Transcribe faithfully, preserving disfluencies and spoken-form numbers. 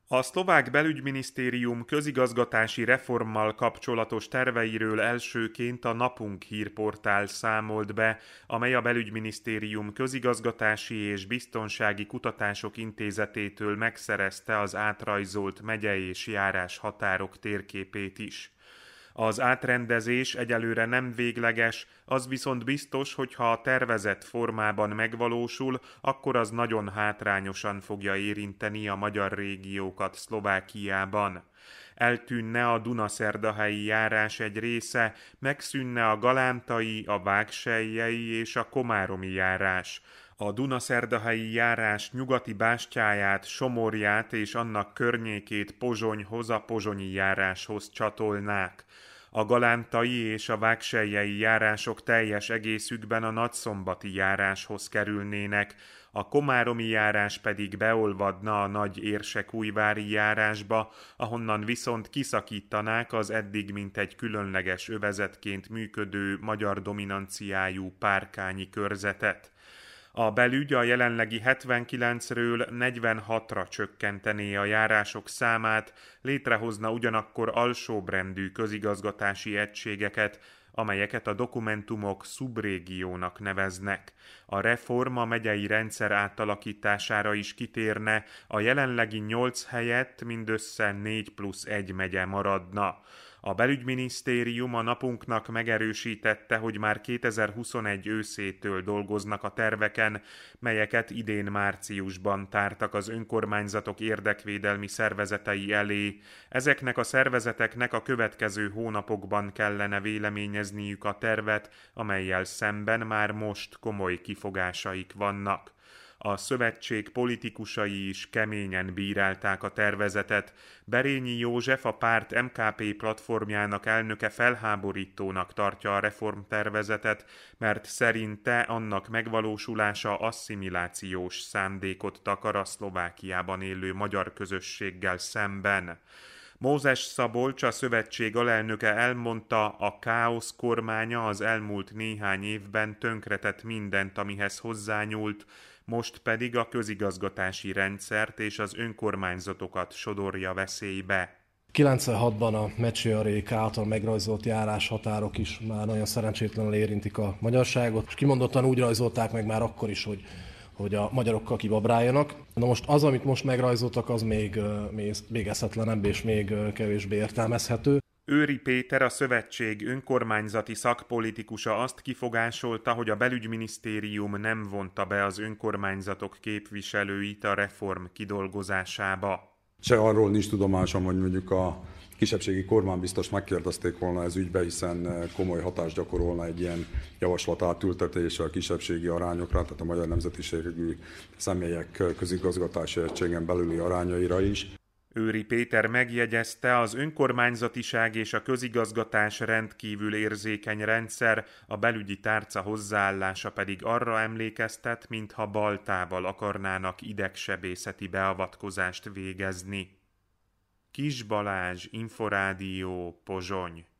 A szlovák belügyminisztérium közigazgatási reformmal kapcsolatos terveiről elsőként a Napunk hírportál számolt be, amely a belügyminisztérium közigazgatási és biztonsági kutatások intézetétől megszerezte az átrajzolt megye és járás határok térképét is. Az átrendezés egyelőre nem végleges, az viszont biztos, hogy ha a tervezett formában megvalósul, akkor az nagyon hátrányosan fogja érinteni a magyar régiókat Szlovákiában. Eltűnne a Dunaszerdahelyi járás egy része, megszűnne a galántai, a vágselyjei és a komáromi járás. A Dunaszerdahelyi járás nyugati bástyáját, Somorját és annak környékét Pozsonyhoz, a pozsonyi járáshoz csatolnák. A galántai és a vágselyjei járások teljes egészükben a nagyszombati járáshoz kerülnének, a komáromi járás pedig beolvadna a nagy érsekújvári járásba, ahonnan viszont kiszakítanák az eddig mintegy különleges övezetként működő magyar dominanciájú párkányi körzetet. A belügy a jelenlegi hetvenkilencről negyvenhatra csökkentené a járások számát, létrehozna ugyanakkor alsóbrendű közigazgatási egységeket, amelyeket a dokumentumok szubrégiónak neveznek. A reform a megyei rendszer átalakítására is kitérne, a jelenlegi nyolc helyett mindössze négy plusz egy megye maradna. A belügyminisztérium a Napunknak megerősítette, hogy már kétezer-huszonegy őszétől dolgoznak a terveken, melyeket idén márciusban tártak az önkormányzatok érdekvédelmi szervezetei elé. Ezeknek a szervezeteknek a következő hónapokban kellene véleményezniük a tervet, amellyel szemben már most komoly kifogásaik vannak. A szövetség politikusai is keményen bírálták a tervezetet. Berényi József, a párt em ká pé platformjának elnöke felháborítónak tartja a reformtervezetet, mert szerinte annak megvalósulása asszimilációs szándékot takar a Szlovákiában élő magyar közösséggel szemben. Mózes Szabolcs, a szövetség alelnöke elmondta, a káosz kormánya az elmúlt néhány évben tönkretett mindent, amihez hozzányúlt, most pedig a közigazgatási rendszert és az önkormányzatokat sodorja veszélybe. kilencvenhatban a Mecsiarék által megrajzolt járáshatárok is már nagyon szerencsétlenül érintik a magyarságot, és kimondottan úgy rajzolták meg már akkor is, hogy hogy a magyarokkal kibabráljanak. Na most az, amit most megrajzoltak, az még, még végezhetlenebb és még kevésbé értelmezhető. Őri Péter, a szövetség önkormányzati szakpolitikusa azt kifogásolta, hogy a belügyminisztérium nem vonta be az önkormányzatok képviselőit a reform kidolgozásába. Se arról nincs tudomásom, hogy mondjuk a kisebbségi kormánybiztos megkérdezték volna ez ügybe, hiszen komoly hatást gyakorolna egy ilyen javaslat átültetése a kisebbségi arányokra, tehát a magyar nemzetiségű személyek közigazgatási egységen belüli arányaira is. Őri Péter megjegyezte, az önkormányzatiság és a közigazgatás rendkívül érzékeny rendszer, a belügyi tárca hozzáállása pedig arra emlékeztet, mintha baltával akarnának idegsebészeti beavatkozást végezni. Kis Balázs, Inforádió, Pozsony.